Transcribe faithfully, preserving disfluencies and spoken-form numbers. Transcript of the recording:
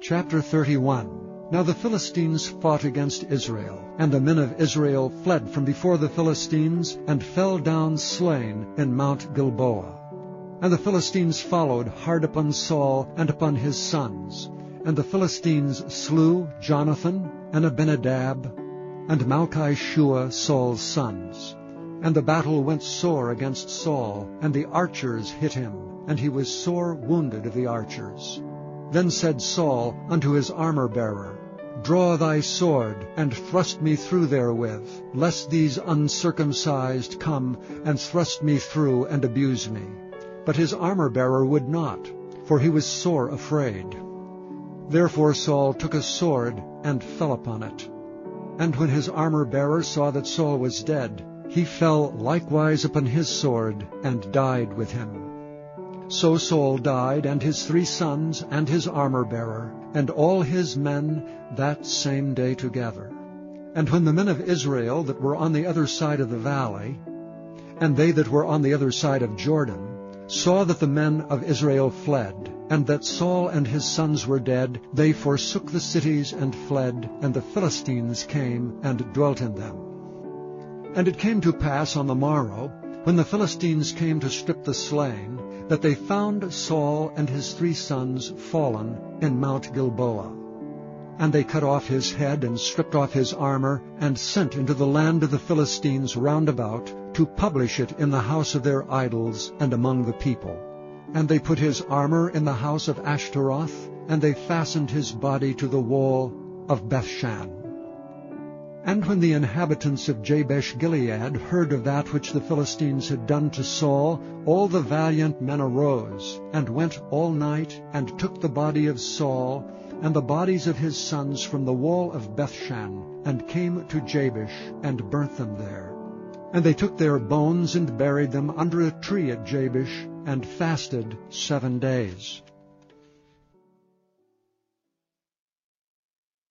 Chapter thirty-one. Now the Philistines fought against Israel, and the men of Israel fled from before the Philistines, and fell down slain in Mount Gilboa. And the Philistines followed hard upon Saul and upon his sons. And the Philistines slew Jonathan, and Abinadab, and Malchishua, Saul's sons. And the battle went sore against Saul, and the archers hit him, and he was sore wounded of the archers. Then said Saul unto his armor-bearer, Draw thy sword, and thrust me through therewith, lest these uncircumcised come and thrust me through and abuse me. But his armor-bearer would not, for he was sore afraid. Therefore Saul took a sword and fell upon it. And when his armor-bearer saw that Saul was dead, he fell likewise upon his sword, and died with him. So Saul died, and his three sons, and his armor-bearer, and all his men that same day together. And when the men of Israel that were on the other side of the valley, and they that were on the other side of Jordan, saw that the men of Israel fled, and that Saul and his sons were dead, they forsook the cities and fled, and the Philistines came and dwelt in them. And it came to pass on the morrow, when the Philistines came to strip the slain, that they found Saul and his three sons fallen in Mount Gilboa. And they cut off his head, and stripped off his armor, and sent into the land of the Philistines round about, to publish it in the house of their idols and among the people. And they put his armor in the house of Ashtaroth, and they fastened his body to the wall of Bethshan. And when the inhabitants of Jabesh-Gilead heard of that which the Philistines had done to Saul, all the valiant men arose, and went all night, and took the body of Saul, and the bodies of his sons from the wall of Bethshan, and came to Jabesh, and burnt them there. And they took their bones, and buried them under a tree at Jabesh, and fasted seven days.